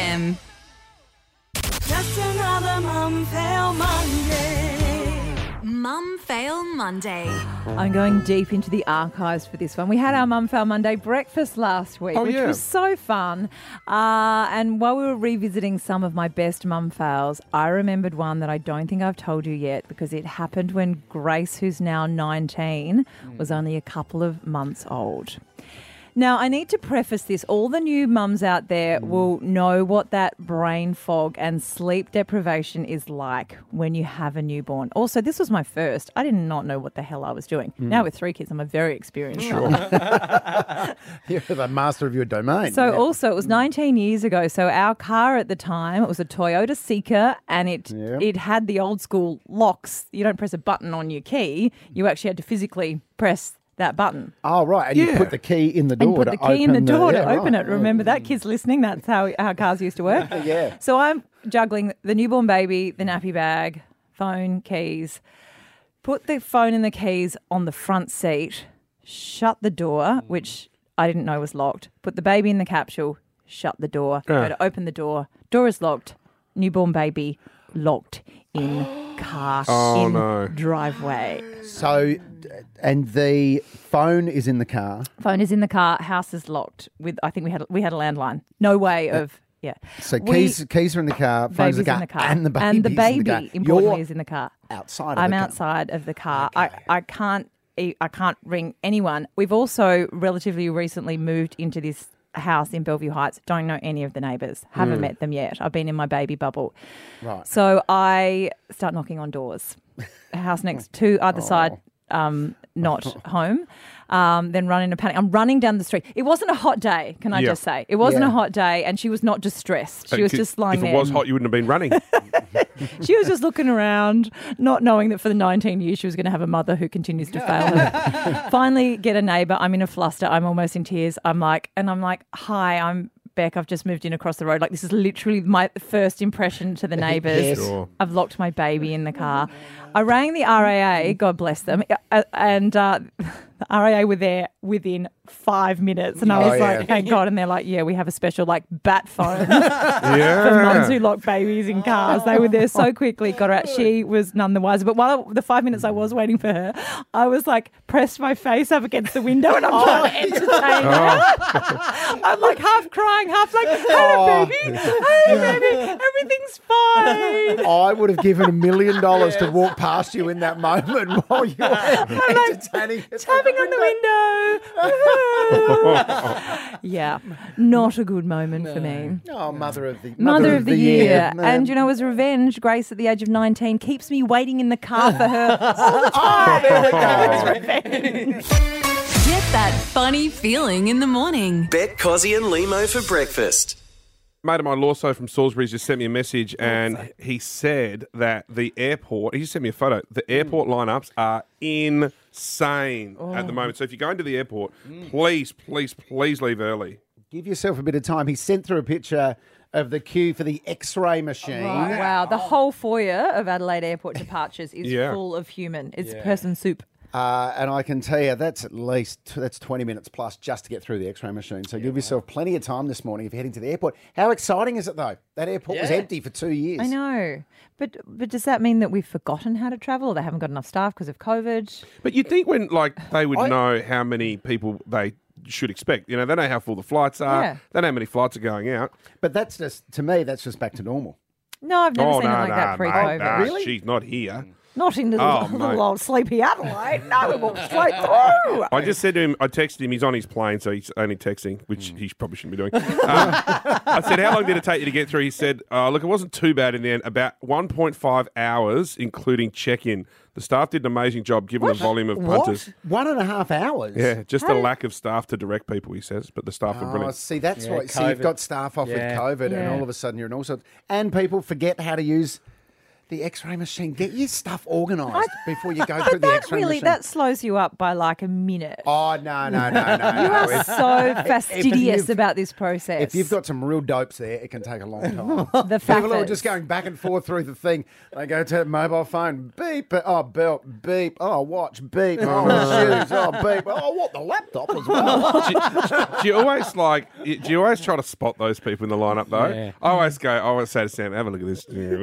a.m. Just another Mum Fail Monday. Mum Fail Monday. I'm going deep into the archives for this one. We had our Mum Fail Monday breakfast last week, which was so fun. And while we were revisiting some of my best mum fails, I remembered one that I don't think I've told you yet because it happened when Grace, who's now 19, was only a couple of months old. Now, I need to preface this. All the new mums out there will know what that brain fog and sleep deprivation is like when you have a newborn. Also, this was my first. I did not know what the hell I was doing. Now with 3 kids, I'm a very experienced mum. You're the master of your domain. So also, it was 19 years ago. So our car at the time, it was a Toyota Seeker, and it had the old school locks. You don't press a button on your key. You actually had to physically press that button. Oh, right. And you put the key in the door and put to the key in the door to open right. it. Remember that? Kids listening, that's how cars used to work. Yeah. So I'm juggling the newborn baby, the nappy bag, phone, keys, put the phone and the keys on the front seat, shut the door, which I didn't know was locked, put the baby in the capsule, shut the door, go to open the door, door is locked, newborn baby locked in car driveway. So, and the phone is in the car. Phone is in the car. House is locked. I think we had a landline. No way of So keys are in the car. Phone's Baby's in the car, and the baby. And the baby, in the car. importantly, You're is in the car. outside. I'm outside of the car. I can't ring anyone. We've also relatively recently moved into this house in Bellevue Heights. Don't know any of the neighbours. Haven't met them yet. I've been in my baby bubble. Right. So I start knocking on doors. A house next to either side, not home. Then run in a panic. I'm running down the street. It wasn't a hot day, can I just say? It wasn't a hot day, and she was not distressed. She was just lying there. If it was hot, you wouldn't have been running. She was just looking around, not knowing that for the 19 years she was going to have a mother who continues to fail her. Finally get a neighbour. I'm in a fluster. I'm almost in tears. I'm like, hi, I'm Beck. I've just moved in across the road. Like, this is literally my first impression to the neighbours. Yes. Sure. I've locked my baby in the car. I rang the RAA, God bless them, and the RAA were there within 5 minutes. And I was like, thank God. And they're like, we have a special bat phone for mums who lock babies in cars. They were there so quickly, got her out. She was none the wiser. But while the 5 minutes I was waiting for her, I was like, pressed my face up against the window and I'm trying to entertain her. I'm like half crying, half like, hello, baby. Hey, baby. Everything's fine. I would have given $1 million to walk past you in that moment while you were entertaining. Tapping on the window. Not a good moment for me. Oh, Mother of the year. And, as revenge, Grace at the age of 19 keeps me waiting in the car for her all the time. There we go. Revenge. Get that funny feeling in the morning. Bet Cozzy and Limo for breakfast. Mate of mine, Lawso from Salisbury's just sent me a message and he said that the airport, he just sent me a photo, the airport lineups are insane at the moment. So if you're going to the airport, please leave early. Give yourself a bit of time. He sent through a picture of the queue for the X-ray machine. Right. Wow. The whole foyer of Adelaide Airport departures is full of human. It's person soup. And I can tell you that's 20 minutes plus just to get through the X-ray machine. So give yourself plenty of time this morning if you're heading to the airport. How exciting is it though? That airport was empty for 2 years. I know. But does that mean that we've forgotten how to travel or they haven't got enough staff because of COVID? But you'd think when they would know how many people they should expect. They know how full the flights are. Yeah. They know how many flights are going out. But that's just, to me, that's just back to normal. No, I've never seen it like that pre-COVID. Nah, Really? She's not here. Not in the little old sleepy Adelaide. No, we walked straight through. I just said to him, I texted him, he's on his plane, so he's only texting, which he probably shouldn't be doing. I said, how long did it take you to get through? He said, look, it wasn't too bad in the end, about 1.5 hours, including check-in. The staff did an amazing job given the volume of punters. What? 1.5 hours? Yeah, just the lack of staff to direct people, he says, but the staff are Oh, brilliant. see, that's what. See, you've got staff off with COVID, and all of a sudden you're in all sorts. And people forget how to use The X-ray machine. Get your stuff organised before you go through the X-ray machine. That slows you up by like a minute. Oh, no. You are so fastidious about this process. If you've got some real dopes there, it can take a long time. The People are just going back and forth through the thing. They go to mobile phone, beep, belt, beep, watch, beep, shoes, beep, what, the laptop as well. Do you always try to spot those people in the lineup though? Yeah. I always say to Sam, have a look at this.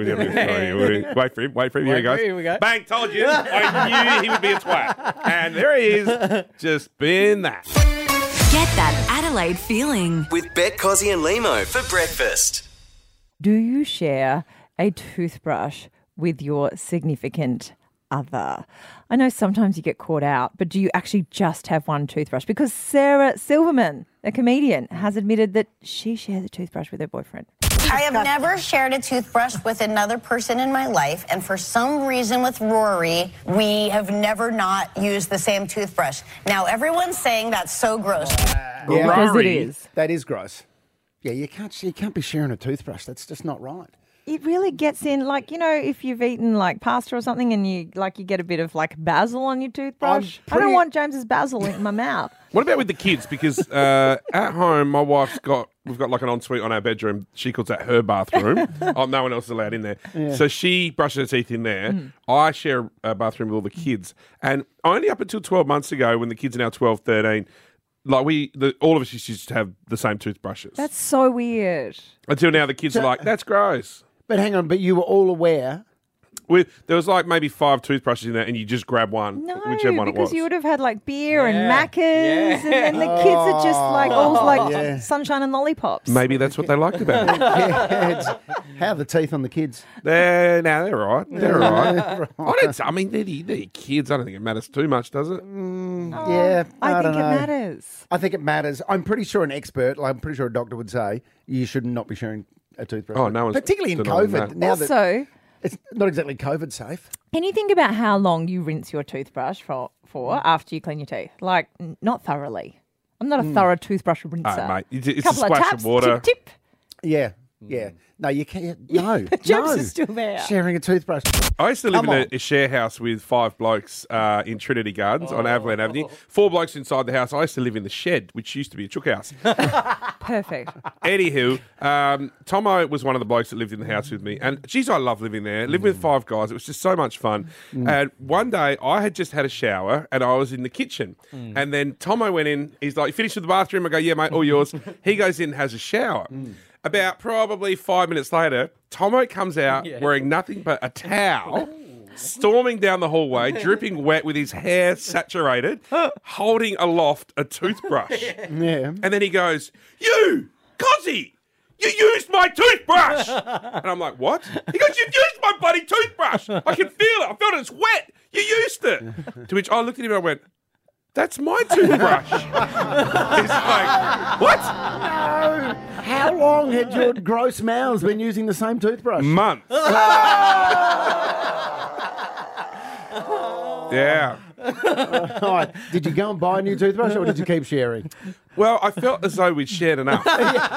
Wait for him. Here he goes. Here we go. Bang, told you. I knew he would be a twat. And there he is, just being that. Get that Adelaide feeling. With Bet, Cozzy and Limo for breakfast. Do you share a toothbrush with your significant other? I know sometimes you get caught out, but do you actually just have one toothbrush? Because Sarah Silverman, a comedian, has admitted that she shares a toothbrush with her boyfriend. I have never shared a toothbrush with another person in my life, and for some reason with Rory, we have never not used the same toothbrush. Now, everyone's saying that's so gross. Because it is. That is gross. Yeah, you can't be sharing a toothbrush. That's just not right. It really gets in, like, you know, if you've eaten like pasta or something and you get a bit of like basil on your toothbrush. I don't want James's basil in my mouth. What about with the kids? Because at home, my we've got like an ensuite on our bedroom. She calls that her bathroom. No one else is allowed in there. Yeah. So she brushes her teeth in there. I share a bathroom with all the kids. And only up until 12 months ago, when the kids are now 12, 13, like all of us used to have the same toothbrushes. That's so weird. Until now the kids are like, that's gross. But hang on, you were all aware? There was like maybe 5 toothbrushes in there and you just grab one, whichever one it was. Because you would have had like beer and Maccas and then the kids are just like all like sunshine and lollipops. Maybe that's what they liked about it. How are the teeth on the kids? They're all right. They're all right. I mean, they're kids. I don't think it matters too much, does it? Yeah, I think don't it know. matters. I think it matters. I'm pretty sure an expert, I'm pretty sure a doctor would say you should not be sharing a toothbrush. Oh, no one's particularly in denying COVID. that. Now Also, it's not exactly COVID safe. can you think about how long you rinse your toothbrush for after you clean your teeth? Like, not thoroughly. I'm not a thorough toothbrush rinser. Oh, mate, it's couple a splash of taps, of water. tip. Yeah. No, you can't. No. Jokes are still there. Sharing a toothbrush. I used to live in a share house with 5 blokes in Trinity Gardens on Avalon Avenue. 4 blokes inside the house. I used to live in the shed, which used to be a chook house. Perfect. Anywho, Tomo was one of the blokes that lived in the house with me. And geez, I love living there. Living with 5 guys. It was just so much fun. And one day I had just had a shower and I was in the kitchen. And then Tomo went in. He's like, you finished with the bathroom? I go, yeah, mate, all yours. He goes in and has a shower. About probably 5 minutes later, Tomo comes out wearing nothing but a towel, storming down the hallway, dripping wet with his hair saturated, holding aloft a toothbrush. And then he goes, you, Cozzy, you used my toothbrush. And I'm like, what? He goes, you've used my bloody toothbrush. I can feel it. I felt it's wet. You used it. To which I looked at him and I went, that's my toothbrush. He's like, what? No. How long had your gross mouths been using the same toothbrush? Months. Yeah. All right. Did you go and buy a new toothbrush or did you keep sharing? Well, I felt as though we'd shared enough.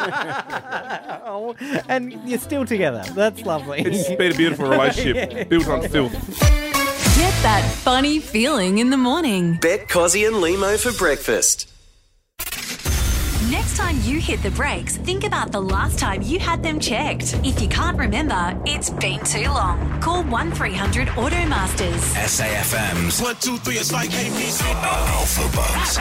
And you're still together. That's lovely. It's been a beautiful relationship built on filth. Get that funny feeling in the morning. Bet, Cozzy and Limo for breakfast. Next time you hit the brakes, think about the last time you had them checked. If you can't remember, it's been too long. Call 1300 Automasters. SAFM's 1, 2, 3, it's like ABC. Alpha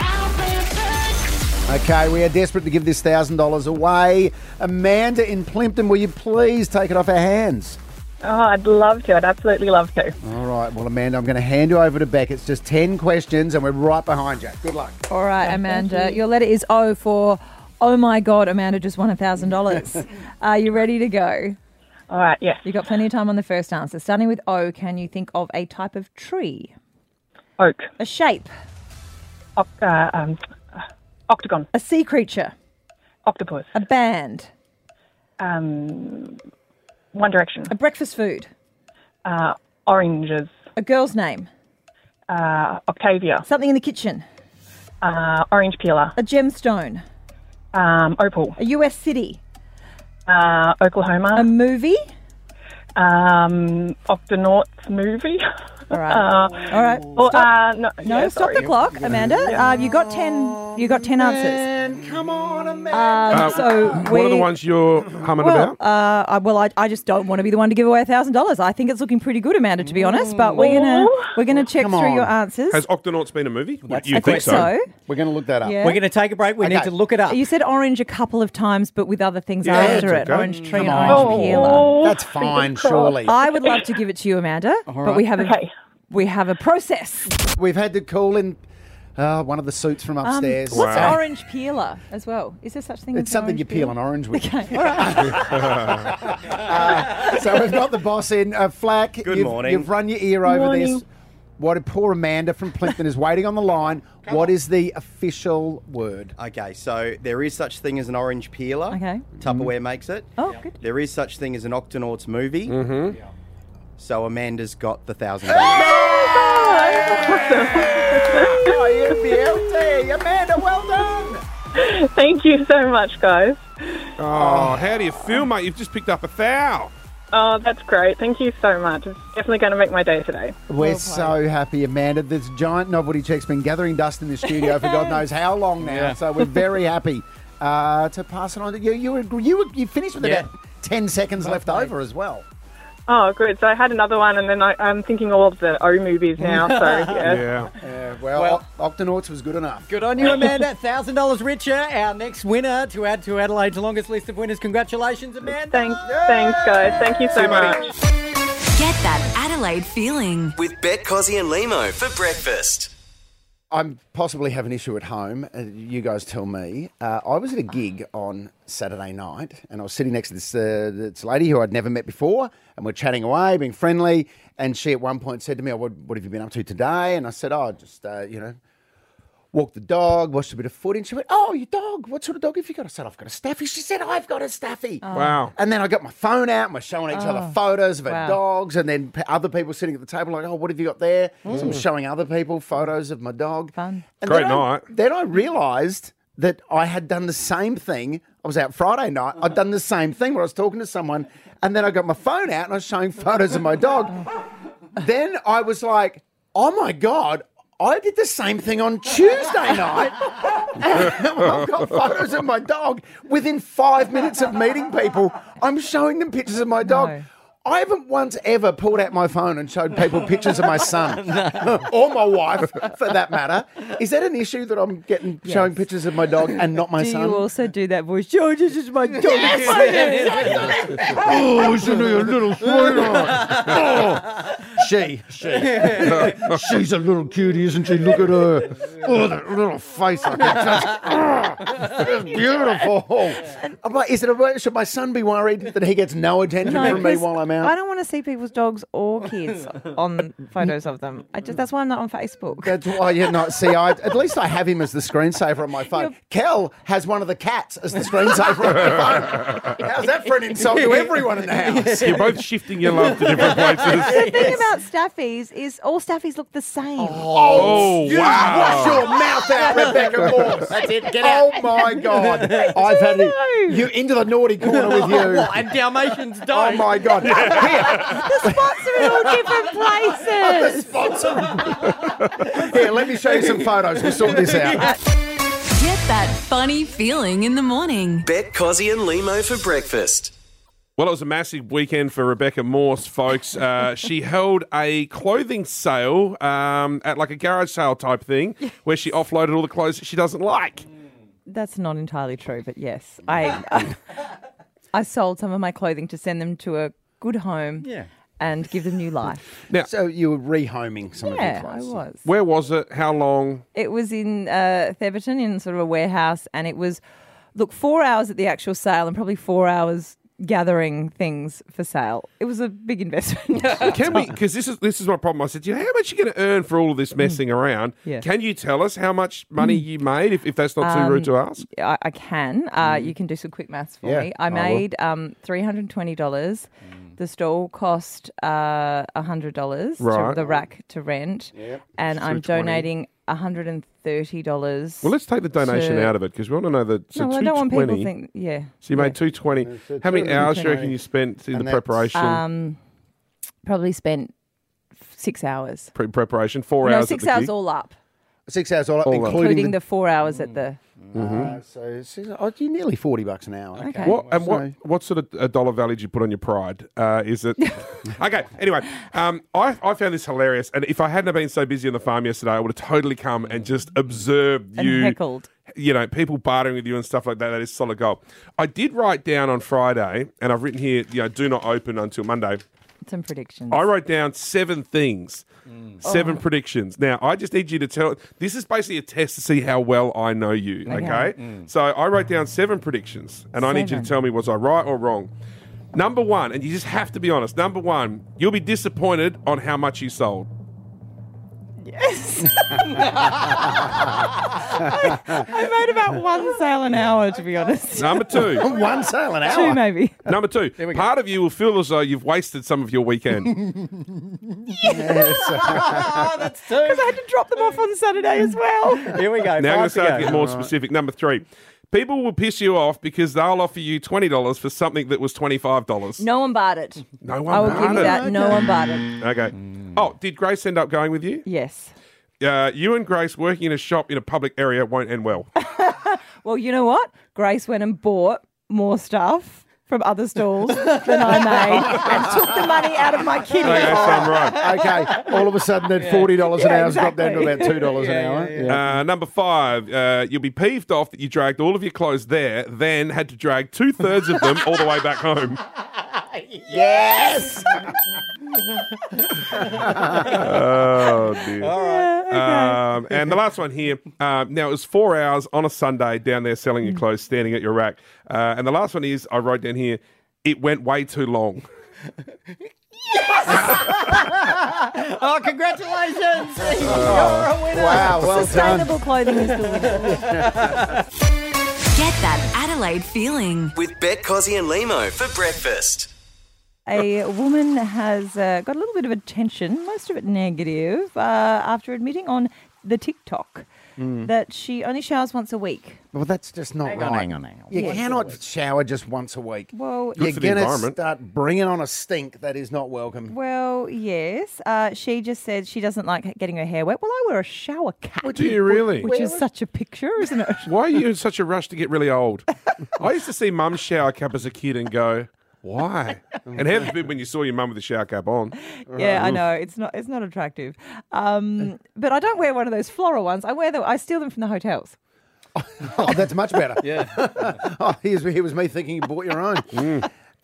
Bucks. Okay, we are desperate to give this $1,000 away. Amanda in Plimpton, will you please take it off our hands? Oh, I'd love to. I'd absolutely love to. All right. Well, Amanda, I'm going to hand you over to Beck. It's just 10 questions and we're right behind you. Good luck. All right, Amanda. Your letter is O for, oh my God, Amanda just won $1,000. Are you ready to go? All right, yes. You've got plenty of time on the first answer. Starting with O, can you think of a type of tree? Oak. A shape? Octagon. A sea creature? Octopus. A band? One Direction. A breakfast food? Oranges. A girl's name? Octavia. Something in the kitchen? Orange peeler. A gemstone? Opal. A US city? Oklahoma. A movie? Octonauts movie. All right. All right. No, stop the clock, Amanda. You got 10. You got 10 answers. And come on, Amanda. What are the ones you're humming about? I just don't want to be the one to give away $1,000. I think it's looking pretty good, Amanda, to be honest. But we're gonna check through your answers. Has Octonauts been a movie? I think so. We're going to look that up. Yeah. We're going to take a break. We need to look it up. You said orange a couple of times, but with other things after it. Okay. Orange tree and orange peeler. That's fine, surely. I would love to give it to you, Amanda, but we have a process. We've had to call in one of the suits from upstairs. What's orange peeler as well? Is there such thing as It's something you peel an orange with. Okay, all right. So we've got the boss in. Flack, Good morning. You've run your ear over this. Poor Amanda from Plimpton is waiting on the line. What is the official word? Okay, so there is such thing as an orange peeler. Okay. Tupperware makes it. Oh, good. There is such thing as an Octonauts movie. Mm-hmm. So Amanda's got the $1,000. Oh, you beauty. Amanda, well done. Thank you so much, guys. Oh, how do you feel, mate? You've just picked up $1,000. Oh, that's great. Thank you so much. It's definitely going to make my day today. We're so happy, Amanda. This giant novelty check's been gathering dust in the studio for God knows how long now. Yeah. So we're very happy to pass it on to you. You finished with about 10 seconds left over as well. Oh, good. So I had another one, and then I'm thinking all of the O movies now. So Yeah. Well, Octonauts was good enough. Good on you, Amanda. $1,000 richer. Our next winner to add to Adelaide's longest list of winners. Congratulations, Amanda. Thanks, guys. Thank you so much. Get that Adelaide feeling. With Bet Cozzy and Limo for breakfast. I possibly have an issue at home. You guys tell me. I was at a gig on Saturday night, and I was sitting next to this lady who I'd never met before, and we're chatting away, being friendly. And she at one point said to me, what have you been up to today? And I said, just, walked the dog, watched a bit of footy. And she went, oh, your dog, what sort of dog have you got? I said, I've got a Staffy. She said, I've got a Staffy. Oh. Wow. And then I got my phone out and we're showing each other photos of our dogs, and then other people sitting at the table like, what have you got there? So I'm showing other people photos of my dog. Fun. And Great night. Then I realised that I had done the same thing. I was out Friday night. I'd done the same thing where I was talking to someone, and then I got my phone out and I was showing photos of my dog. Then I was like, oh my God, I did the same thing on Tuesday night. I've got photos of my dog. Within 5 minutes of meeting people, I'm showing them pictures of my dog. No. I haven't once ever pulled out my phone and showed people pictures of my son or my wife, for that matter. Is that an issue that I'm getting showing pictures of my dog and not my son? Do you also do that voice? George, this is my dog. Oh, isn't he a little sweetheart? She's a little cutie, isn't she? Look at her. Oh, that little face I can touch. It's beautiful. I'm like, should my son be worried that he gets no attention from me while I'm out? I don't want to see people's dogs or kids on photos of them. That's why I'm not on Facebook. That's why you're not. See, at least I have him as the screensaver on my phone. Kel has one of the cats as the screensaver on my phone. How's that for an insult to everyone in the house? You're both shifting your love to different places. The thing about Staffies is all Staffies look the same. Oh, you wow. wash your mouth out, Rebecca Morse. That's it. Get out. Oh, my God. I've had you into the naughty corner with you. And Dalmatians don't. Oh, my God. Here. The spots are in all different places. Here, let me show you some photos. We'll sort this out. Get that funny feeling in the morning. Bet Cozzy and Limo for breakfast. Well, it was a massive weekend for Rebecca Morse, folks. She held a clothing sale at like a garage sale type thing where she offloaded all the clothes that she doesn't like. That's not entirely true, but yes. I sold some of my clothing to send them to a good home and give them new life. Now, so you were rehoming some of your clothes? Yeah, I was. Where was it? How long? It was in Theberton in sort of a warehouse, and it was, 4 hours at the actual sale and probably 4 hours gathering things for sale. It was a big investment. Can we? Because this is my problem. I said, how much are you going to earn for all of this messing around? Yeah. Can you tell us how much money you made, if that's not too rude to ask? I can. You can do some quick maths for me. I made $320. The stall cost $100 Right. to the rack to rent, and I'm donating $130. Well, let's take the donation out of it because we want to know that. So no, well, I don't want people to think. So you made $220. So How many hours do you reckon $220. you spent in And the that's, preparation? Probably spent 6 hours. Preparation, 4 No, hours. 6 at the hours gig? all up, 6 hours all up, All up. including the 4 hours at the. So you're nearly $40 an hour. Okay. What sort of a dollar value did you put on your pride? Is it okay? Anyway, I found this hilarious, and if I hadn't been so busy on the farm yesterday, I would have totally come and just observed And you heckled. You know, people bartering with you and stuff like that. That is solid gold. I did write down on Friday, and I've written here, do not open until Monday. Some predictions. I wrote down 7 things, 7 predictions. Now, I just need you to tell. This is basically a test to see how well I know you, okay? So I wrote down 7 predictions, and I need you to tell me, was I right or wrong? Number 1, and you just have to be honest. Number 1, you'll be disappointed on how much you sold. Yes. I made about 1 sale an hour, to be honest. Number 2. 1 sale an hour? 2 maybe. Number 2. Part of you will feel as though you've wasted some of your weekend. That's 2. Because I had to drop them off on Saturday as well. Here we go. Now I'm going to 5 start to go. get more specific. Number 3. People will piss you off because they'll offer you $20 for something that was $25. No one barred it. No one I will barred give you it. that. No one barred it. Okay. Oh, did Grace end up going with you? Yes. You and Grace working in a shop in a public area won't end well. Well, you know what? Grace went and bought more stuff from other stalls than I made and took the money out of my kitty. Okay, so I'm right. Okay, all of a sudden that $40 an hour has dropped down to about $2 an hour. Yeah. Number 5, you'll be peeved off that you dragged all of your clothes there, then had to drag 2/3 of them all the way back home. Yes! Oh, dear. All right. And the last one here. Now, it was 4 hours on a Sunday down there selling your clothes, standing at your rack. And the last one is, I wrote down here, it went way too long. Oh, congratulations! You're a winner. Wow, well Sustainable done. clothing is the winner. Get that Adelaide feeling. With Bet Cozzy and Limo for breakfast. A woman has got a little bit of attention, most of it negative, after admitting on the TikTok that she only showers once a week. Well, that's just not right. Hang on. You Yes. cannot shower just once a week. Well, Good You're for the going to environment. start bringing on a stink that is not welcome. well, yes. She just said she doesn't like getting her hair wet. Well, I wear a shower cap. Do you really? Which is such a picture, isn't it? Why are you in such a rush to get really old? I used to see mum's shower cap as a kid and go, why? And heaven's been when you saw your mum with the shower cap on. Yeah, I know. It's not attractive. But I don't wear one of those floral ones. I steal them from the hotels. Oh, that's much better. Yeah. Oh, here was me thinking you bought your own.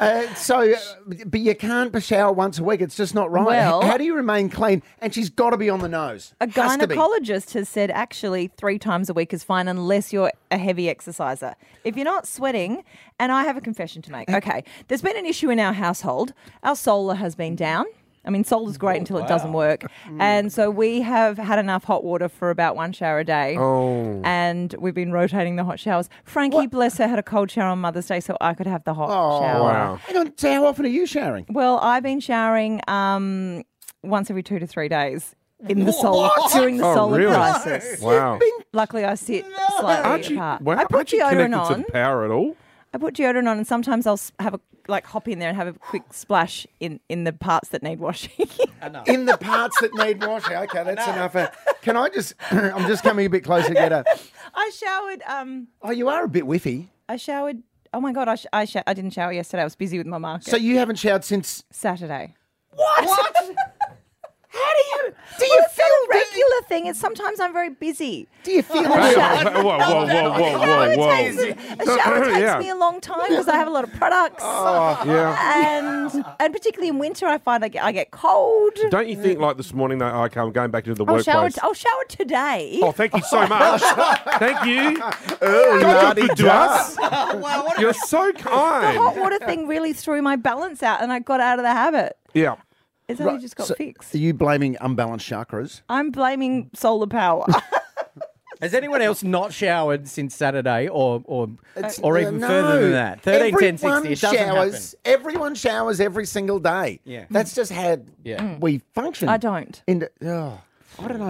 But you can't shower once a week. It's just not right. Well- How do you remain clean? And she's got to be on the nose. A Has to be. gynecologist has said actually 3 times a week is fine unless you're a heavy exerciser. If you're not sweating, and I have a confession to make. Okay, there's been an issue in our household. Our solar has been down. I mean, solar's great until it doesn't work. And so we have had enough hot water for about 1 shower a day. Oh. And we've been rotating the hot showers. Frankie, bless her, had a cold shower on Mother's Day so I could have the hot shower. Wow. Hang on, so how often are you showering? Well, I've been showering once every 2 to 3 days in the solar during the solar really? crisis. Wow. Luckily, I sit slightly Aren't you, apart. wow, I put aren't you deodorant connected on. to the power at all? I put deodorant on, and sometimes I'll have a hop in there and have a quick splash in the parts that need washing. In the parts that need washing. Okay, that's enough. Can I just? I'm just coming a bit closer to get a. I showered. Oh, you are a bit whiffy. I showered. Oh my god! I didn't shower yesterday. I was busy with my market. So you haven't showered since Saturday. what? How do you Well, it's feel a regular thing. It's sometimes I'm very busy. Do you feel Whoa, whoa, whoa, whoa. A shower takes Yeah. me a long time because I have a lot of products. Yeah. And particularly in winter, I find I get cold. Don't you think, like this morning, that I'm going back into the I'll workplace? shower today. Oh, thank you so much. Thank you. early God, you're good to us. Wow, what You're so The kind. hot water thing really threw my balance out and I got out of the habit. Yeah. It's only just got fixed. Are you blaming unbalanced chakras? I'm blaming solar power. Has anyone else not showered since Saturday or even No. further than that? 13, 10, 60. Everyone It doesn't showers. Everyone showers every single day. Yeah. That's just how Yeah. we function. I don't. I don't know.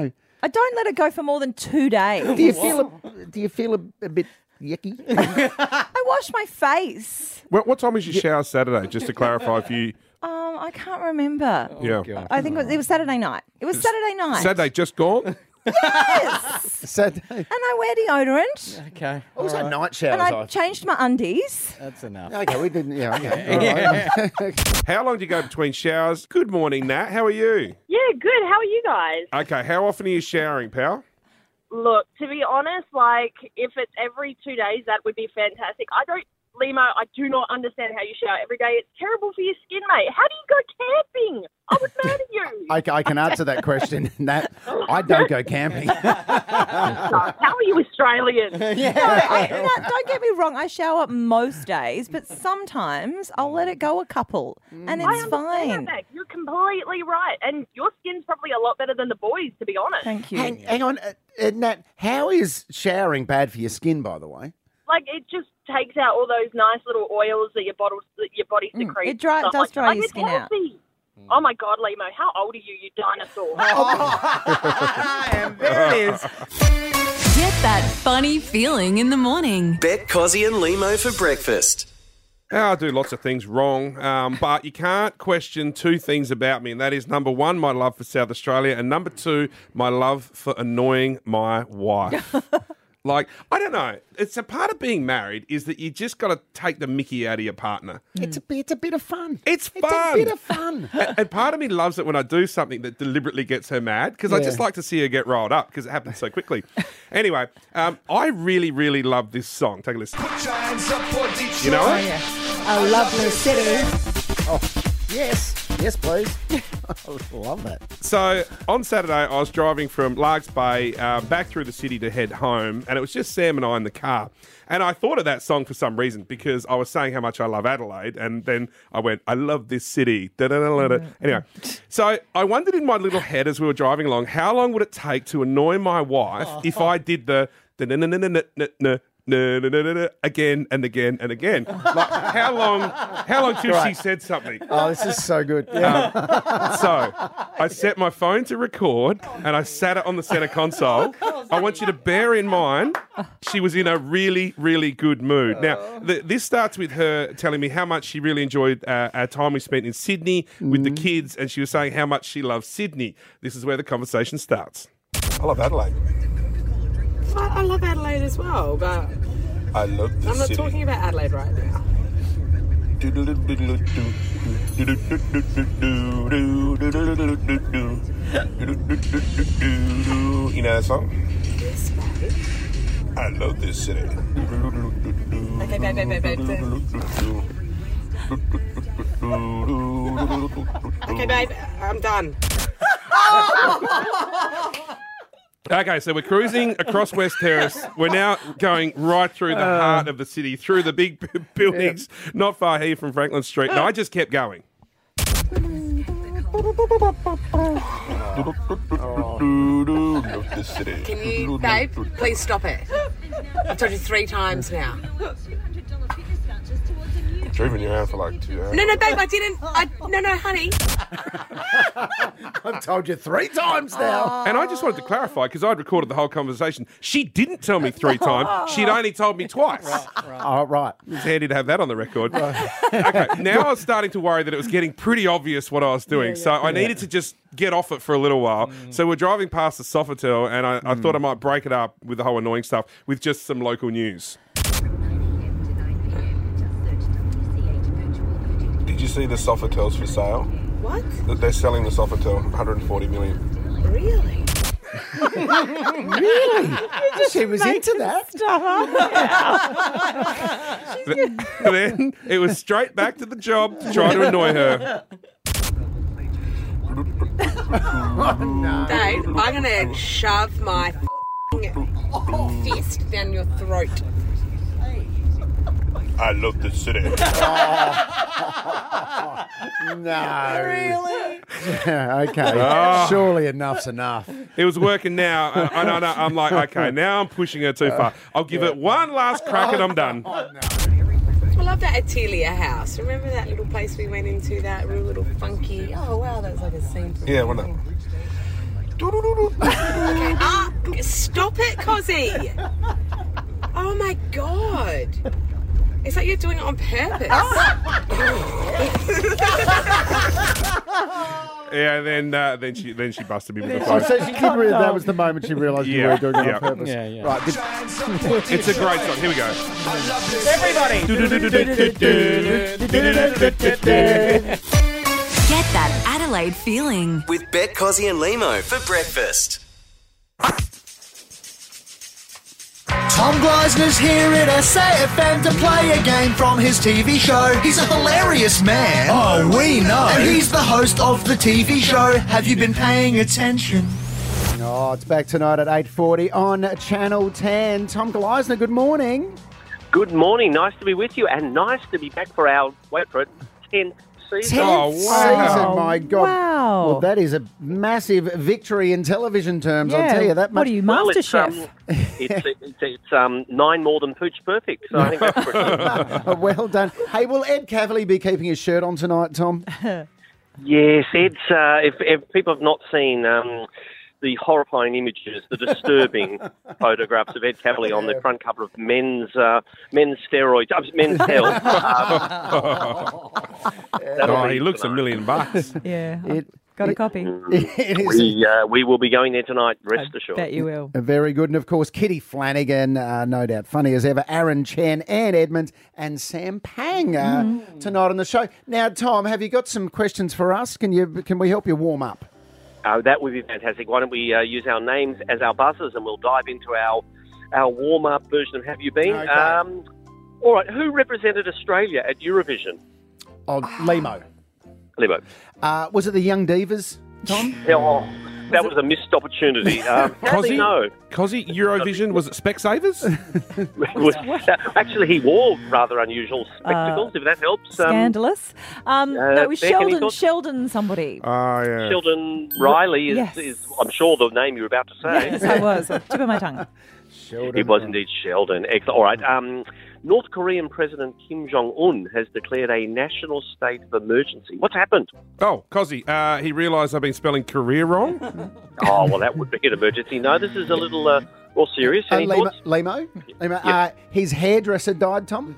I don't let it go for more than 2 days. Do you feel a bit yucky? I wash my face. What time was your shower Saturday? Just to clarify for you. I can't remember. Yeah. I think it was Saturday night. It was Saturday night. Saturday just gone? Yes. Saturday. And I wear deodorant. Okay. What was that night showers? And I changed my undies. That's enough. Okay, we didn't. Yeah, okay. All right. How long do you go between showers? Good morning, Nat. How are you? Yeah, good. How are you guys? Okay, how often are you showering, pal? Look, to be honest, like, if it's every 2 days, that would be fantastic. Limo, I do not understand how you shower every day. It's terrible for your skin, mate. How do you go camping? I would murder you. I can answer that question, Nat. I don't go camping. How are you Australian? Don't get me wrong. I shower most days, but sometimes I'll let it go a couple, and it's fine. That. You're completely right. And your skin's probably a lot better than the boys, to be honest. Thank you. Hang on, Nat. How is showering bad for your skin, by the way? Like, it just takes out all those nice little oils that your body secretes. It does dry your skin out. Oh, my God, Limo, how old are you dinosaur? And there it is. Get that funny feeling in the morning. Bet Cozzy and Limo for breakfast. I do lots of things wrong, but you can't question two things about me, and that is, number one, my love for South Australia, and number two, my love for annoying my wife. Like, I don't know. It's a part of being married is that you just got to take the mickey out of your partner. It's a bit of fun. It's fun. It's a bit of fun. And part of me loves it when I do something that deliberately gets her mad because I just like to see her get riled up because it happens so quickly. Anyway, I really, really love this song. Take a listen. You know it? A lovely city. Oh, yes. Yes, please. I love that. So on Saturday, I was driving from Largs Bay back through the city to head home, and it was just Sam and I in the car. And I thought of that song for some reason because I was saying how much I love Adelaide, and then I went, I love this city. Anyway, so I wondered in my little head as we were driving along, how long would it take to annoy my wife if I did the again and again and again. Like, how long till she said something? Oh, this is so good. So I set my phone to record and I sat it on the centre console. I want you to bear in mind she was in a really, really good mood. Now, this starts with her telling me how much she really enjoyed our time we spent in Sydney with the kids, and she was saying how much she loves Sydney. This is where the conversation starts. I love Adelaide. I love Adelaide as well, but I love the I'm not city. talking about Adelaide right now. You know that song? Yes, babe. I love this city. Okay, babe. Okay, babe, I'm done. Okay, so we're cruising across West Terrace. We're now going right through the heart of the city, through the big buildings, not far here from Franklin Street. And I just kept going. Can you, babe, please stop it? I've told you 3 times now. Driven you around for like 2 hours. No, babe, I didn't. No, honey. I've told you 3 times now. And I just wanted to clarify, because I'd recorded the whole conversation. She didn't tell me 3 times. She'd only told me twice. Oh, right. It's handy to have that on the record. Okay, now I was starting to worry that it was getting pretty obvious what I was doing. So I needed to just get off it for a little while. So we're driving past the Sofitel, and I thought I might break it up with the whole annoying stuff with just some local news. Did you see the Sofitels for sale? What? They're selling the Sofitel, 140 million. Really? Really? She was into that. Then it was straight back to the job to try to annoy her. Dave, I'm going to shove my fist down your throat. I love this city. No. Really? Okay. Surely enough's enough. It was working now. I'm like, okay, now I'm pushing her too far. I'll give it one last crack and I'm done. I love that Atelia house. Remember that little place we went into, that real little funky... Oh, wow, that was like a scene from... Yeah, why not? Okay, stop it, Cozzy. Oh my God. It's like you're doing it on purpose. Yeah, then she busted me with the Oh, phone. so she did really, that was the moment she realised you were doing it on purpose. Yeah. Right. It's a great song. Here we go. Everybody. Get that Adelaide feeling. With Beck, Cozzy and Limo for breakfast. Tom Gleisner's here at SAFM to play a game from his TV show. He's a hilarious man. Oh, we know. And he's the host of the TV show. Have you been paying attention? Oh, it's back tonight at 8:40 on Channel 10. Tom Gleisner, good morning. Good morning. Nice to be with you, and nice to be back for our, wait for it, 10th season. 10th season, my God. Wow. Well, that is a massive victory in television terms, I'll tell you that much. What are you, MasterChef? It's 9 more than Pooch Perfect, so I think that's pretty Well done. Hey, will Ed Cavalier be keeping his shirt on tonight, Tom? Yes, Ed's, if people have not seen the horrifying images, the disturbing photographs of Ed Cavalier on the front cover of Men's Steroids, Men's Health. He looks $1 million. Yeah. Got a copy. We will be going there tonight, rest assured. Bet you will. Very good. And, of course, Kitty Flanagan, no doubt funny as ever, Aaron Chen, Ann Edmonds and Sam Pang tonight on the show. Now, Tom, have you got some questions for us? Can we help you warm up? That would be fantastic. Why don't we use our names as our buzzers and we'll dive into our warm-up version of Have You Been? Okay. All right, who represented Australia at Eurovision? Oh, Limo. Limo. Was it the Young Divas, Tom? Oh, that was a missed opportunity. Cozzy? No. Cozzy, Eurovision, was it Specsavers? Actually, he wore rather unusual spectacles, if that helps. Scandalous. No, it was Beck, any thoughts? Sheldon somebody. Oh, yeah. Sheldon Riley Yes. is, I'm sure, the name you were about to say. Yes, I was. Tip of my tongue. Sheldon. It was indeed Sheldon. Excellent. All right. North Korean President Kim Jong-un has declared a national state of emergency. What's happened? Oh, Cozzy, he realised I've been spelling career wrong. Oh, well, that would be an emergency. No, this is a little more serious. Any thoughts? Limo? Yep. His hairdresser died, Tom?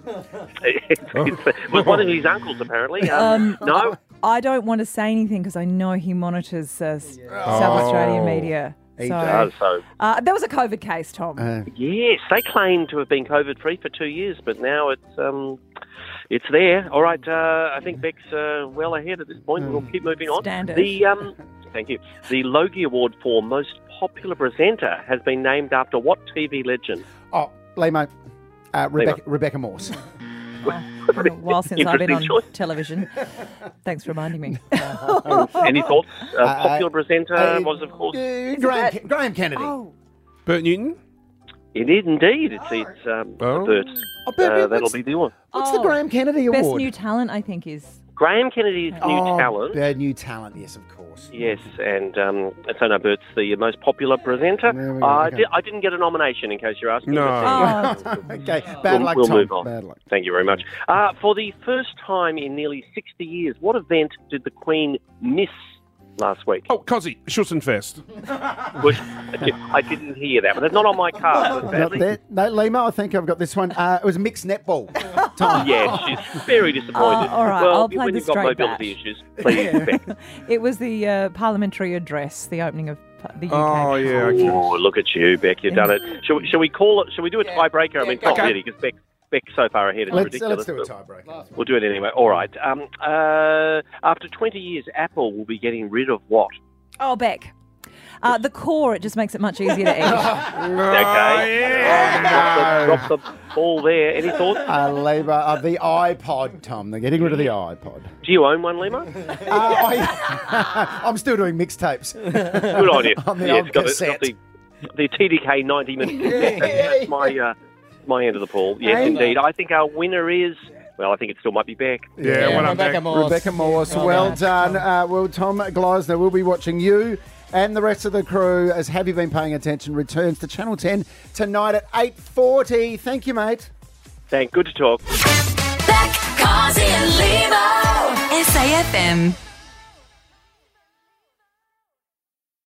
It was one of his uncles, apparently. No? I don't want to say anything because I know he monitors South Australian media. He does, so... There was a COVID case, Tom. Yes, they claim to have been COVID-free for 2 years, but now it's there. All right, I think Beck's well ahead at this point. We'll keep moving on. Standard. Thank you. The Logie Award for Most Popular Presenter has been named after what TV legend? Oh, Limo. Rebecca Morse. It's been a while since I've been on Interesting choice. television. Thanks for reminding me. Any thoughts? Popular presenter was, of course... Graham Kennedy. Oh. Bert Newton? It is indeed. It's Bert. That'll be the one. What's the Graham Kennedy Award? Best New Talent, I think, is... Graham Kennedy's New Talent. New Talent, yes, of course. Yes, and so no, Bert's the most popular presenter. I didn't get a nomination, in case you're asking. No. Okay, bad luck, we'll Tom. move on. Bad luck. Thank you very much. For the first time in nearly 60 years, what event did the Queen miss last week? Oh, Cozzy, Schützenfest. I didn't hear that, but it's not on my card. Sadly. No, Limo, I think I've got this one. It was mixed netball. Tom. Yes, she's very disappointed. All right, well, I'll play when the you've got straight mobility bash. issues, please, Beck. It was the parliamentary address, the opening of the UK. Oh, yeah. Okay. Oh, look at you, Beck. You've done it. Shall we call it? Shall we do a tiebreaker? I mean, not really, because Beck's so far ahead. It's ridiculous. Let's do a tiebreaker. We'll do it anyway. All right. After 20 years, Apple will be getting rid of what? Oh, Beck. The core, it just makes it much easier to eat. Okay. Drop the ball there. Any thoughts? The iPod, Tom. They're getting rid of the iPod. Do you own one, Limo? I'm still doing mixtapes. Good on you. On the old cassette. Got the TDK 90-minute cassette. That's my end of the pool. Yes, indeed. I think our winner is... Well, I think it still might be Beck. Yeah, Rebecca Morse. Rebecca Morse. Well done. Well, Tom Gleisner will be watching you and the rest of the crew as Have You Been Paying Attention returns to Channel 10 tonight at 8:40. Thank you, mate. Good to talk. Beck, Cozzy and Limo. SAFM.